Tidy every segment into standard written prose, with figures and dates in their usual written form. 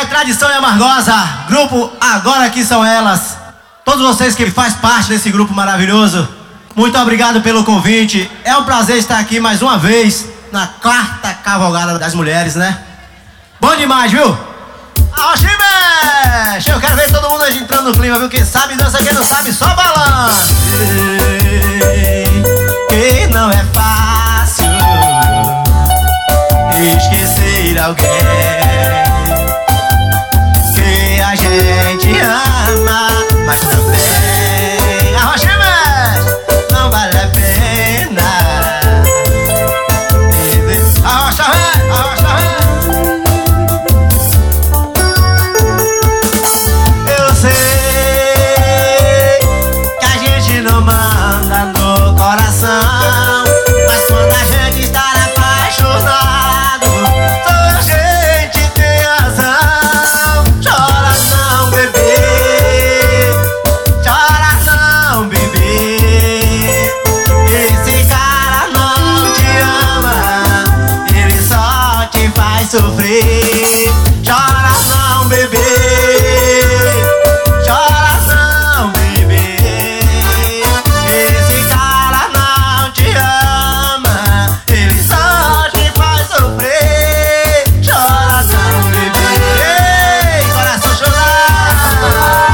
é tradição e amargosa. Grupo Agora Que São Elas. Todos vocês que fazem parte desse grupo maravilhoso, muito obrigado pelo convite. É um prazer estar aqui mais uma vez na quarta cavalgada das mulheres, né? Bom demais, viu? Oxi, mexe! Eu quero ver todo mundo hoje entrando no clima, viu? Quem sabe dança, quem não sabe só balança. Que não é fácil esquecer alguém que a gente ama, mas também não vale a pena. Arrocha, eu sei que a gente não manda no coração, mas quando a gente está apaixonado, toda a gente tem razão. Chora não, bebê, chora não, bebê. Esse cara não te ama, ele só te faz sofrer. Chora não, bebê, chora não, bebê. Esse cara não te ama, ele só te faz sofrer. Chora não, bebê. Ei, coração chorar.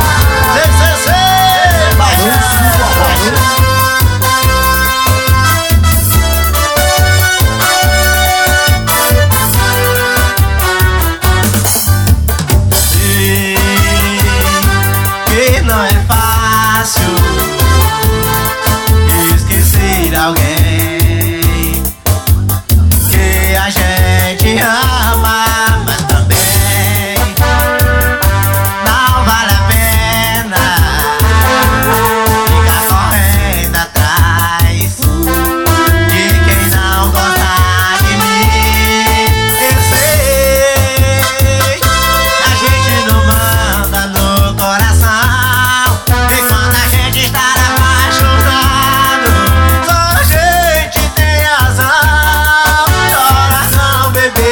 Que não é fácil esquecer alguém que a gente ama, mas também não vale a pena ficar correndo atrás de quem não gosta de mim. Eu sei que a gente não manda no coração, e quando a gente está apaixonado, só a gente tem razão. Chora não, bebê,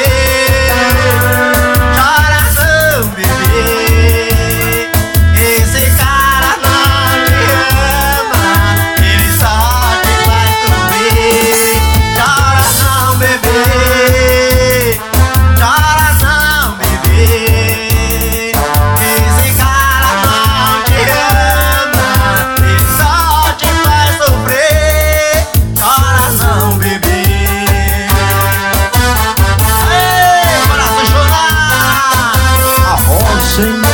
chora não, bebê. Esse cara não te ama, ele só te faz sofrer. Chora não, bebê, chora não, bebê. Esse cara não te ama, ele só te faz sofrer. Chora não, bebê. Ei, coração chorar. Arrocha, hein?